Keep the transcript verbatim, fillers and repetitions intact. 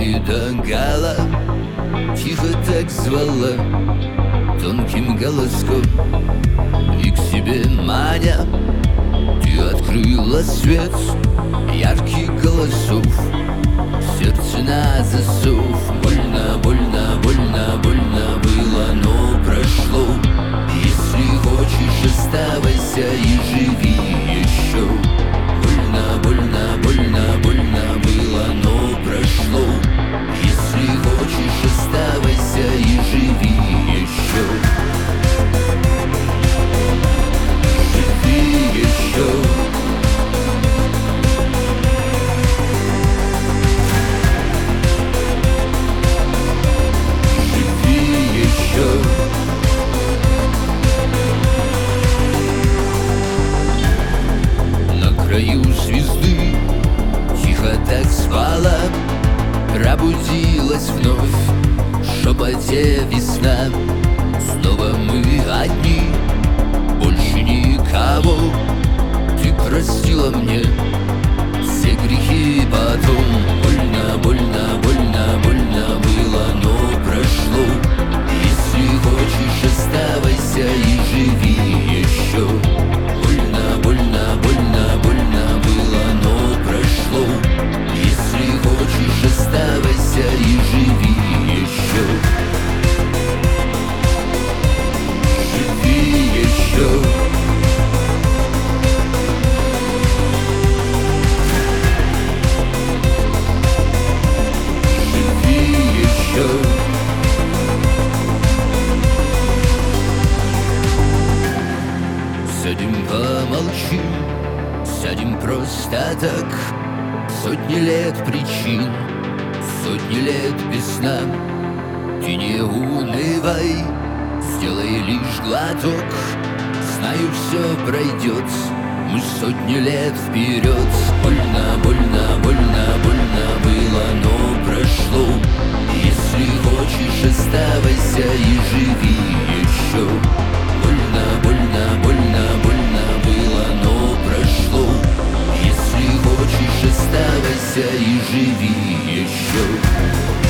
и догала, тихо так звала тонким голоском. И к себе маня, ты открыла свет ярких голосов, сердце на засов. Больно, больно, больно, больно было, но прошло. Если хочешь, оставайся и живи еще. Больно, больно, больно, больно было, но прошло. Если хочешь, оставайся и живи еще. Живи еще. На краю звезды тихо так спала, пробудилась вновь в шепоте весна. Снова мы одни, больше никого. Ты простила мне все грехи потом. Больно, больно, больно, больно было, но прошло. Если хочешь, оставайся и живи еще. Больно, больно, больно, больно было, но прошло. Если хочешь, оставайся и живи еще. Живи еще. Живи еще. Сядем, помолчим, сядем просто так. Сотни лет причин, сотни лет без сна. Ты не унывай, сделай лишь глоток. Знаю, все пройдет, мы сотни лет вперед. Больно, больно, больно, больно было, но прошло. Если хочешь, оставайся и живи еще. Больно, больно, больно, больно было, но прошло. Если хочешь, оставайся и живи еще.